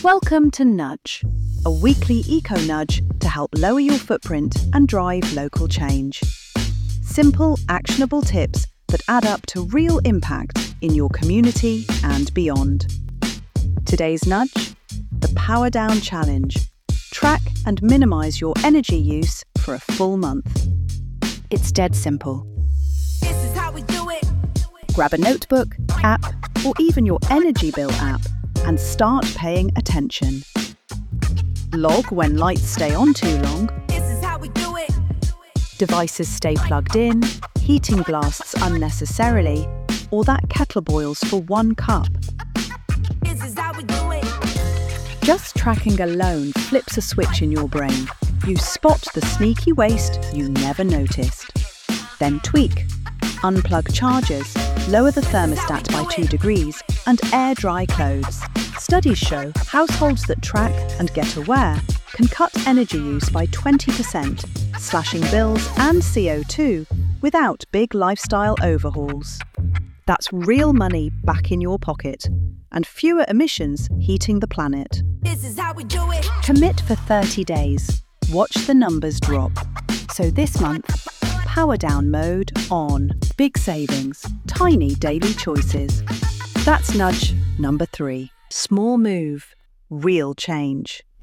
Welcome to Nudge, a weekly eco-nudge to help lower your footprint and drive local change. Simple, actionable tips that add up to real impact in your community and beyond. Today's nudge, the Power Down Challenge. Track and minimise your energy use for a full month. It's dead simple. This is how we do it. Grab a notebook, app, or even your energy bill app and start paying attention. Log when lights stay on too long, This is how we do it. devices stay plugged in, heating blasts unnecessarily, or that kettle boils for 1 cup. This is how we do it. Just tracking alone flips a switch in your brain. You spot the sneaky waste you never noticed. Then tweak. Unplug chargers, lower the thermostat by 2 degrees, and air dry clothes. Studies show households that track and get aware can cut energy use by 20%, slashing bills and CO2 without big lifestyle overhauls. That's real money back in your pocket, and fewer emissions heating the planet. This is how we do it. Commit for 30 days. Watch the numbers drop. So this month, Power Down mode on. Big savings, tiny daily choices. That's nudge number 3. Small move, real change.